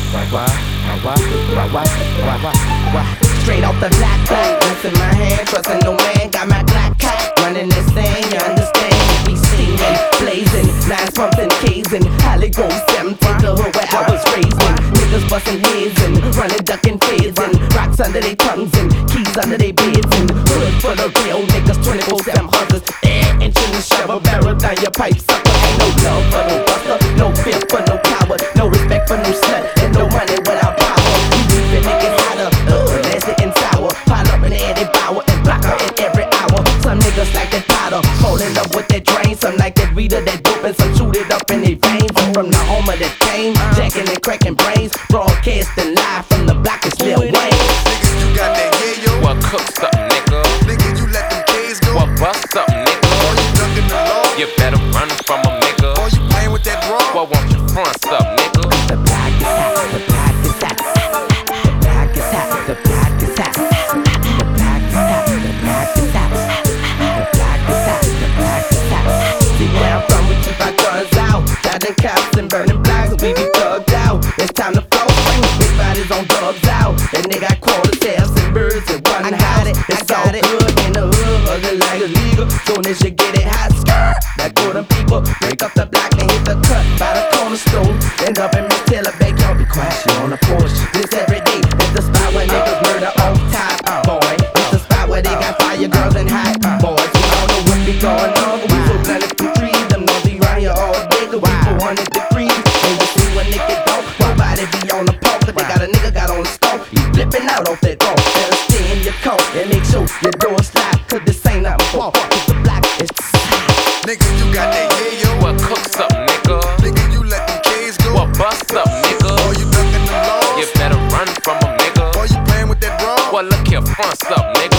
Straight off the black back, guns in my hand, trusting no man. Got my black cat running this thing, you understand? We steaming, blazing, nines pumping, casing. Holly Grove 7, take the hood where I was raising. Niggas busting heads and running, ducking feds and rocks under their tongues and keys under their beds and hood for the real niggas, 24/7 hustlers. Inching the shovel barrel down your pipe, sucker. Ain't no love for no buster, no fear for no coward, no respect for no slut, and no money without power. You leaving niggas hotter, nasty and sour. Pile up in the air, they power and block her in every hour. Some niggas like that powder, holding up with that drain. Some like that reader, that dope, and some shoot it up in their veins. From the home of that fame, jacking and cracking brains, broadcasting live from the block is Lil Wayne. Niggas, you got that yayo. Well, cook something, nigga. Nigga, you let them K's go. Well, bust something, nigga. Or you ducking the law. You better run from a nigga. Or you playing with that raw. Well, won't you front up, nigga? The block is hot, the block is hot. The block is hot, the block is hot. The block is hot, the block is hot. The block is hot, the block is hot. See where I'm from, we keep our guns out. Dodging cops and burning blocks, we be thugged out. It's time to flow, big bodies on drugs out. That nigga got quarters, tails and birds in one house. It's all good in the hood, hustling like illegal. Soon as you get it hot, skirt. That go them people, break up the block and hit the cut by the cornerstone. End up in Miss Taylor, beg y'all be quiet, she on the porch. This every day, it's the spot where niggas murder on top, boy. It's the spot where they got fire girls and hot boys. We don't know what be going on, but we so blended through trees. Them know be round here all day, cause we 400 degrees. And you see when niggas don't, nobody be on the pole, cause they got a nigga got on the stove. You flipping out off that rope, better stay in your coat and make sure your door slide, cause this ain't nothing for. Cause the block is Nigga, you got that yayo. Well, cook something, nigga. Nigga, you let them K's go. Well, bust up, nigga. Or you ducking the law. You better run from a nigga. Or you playing with that raw. Well, look here, front up, nigga.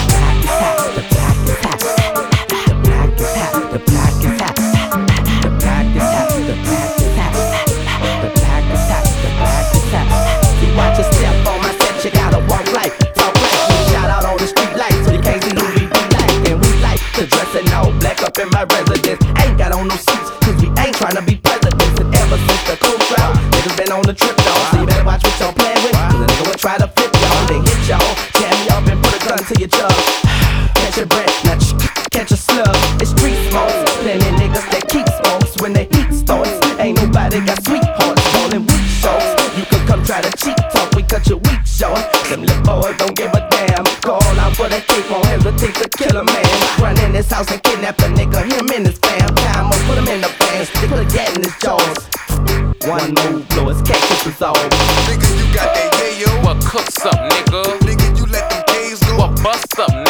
The block is hot, the block is hot. The block is hot, the block is hot. The block is hot, the block is hot. The block is hot, the block is hot. See, watch your step on my set, you gotta walk right, talk right. We shout out on the street lights, so you can't see who we be like. And we like to dress in all black up in my residence. Ain't got on no suits, cause we ain't tryna be presidents. And ever since the cool crowd, niggas been on the trip, y'all. So you better watch what y'all playing with, cause a nigga will try to flip y'all. Then hit y'all, tear me up and put a gun to your chub. Catch your breath, now catch a slug. It's street smokes, plenty niggas that keep smokes when the heat starts. Ain't nobody got sweethearts, calling weak shows. You could come try to cheat talk, we cut your weak short. Them little boys don't give a damn. Call out for the cake, won't hesitate to kill a man. Run in his house and kidnap a nigga, him and his fam. Time on, put him in the van, stick a gat in his jaws. One move, blow his cactus is all. Nigga, you got that yayo. Well, cook something, nigga. Nigga, you let them K's go. Well, bust up,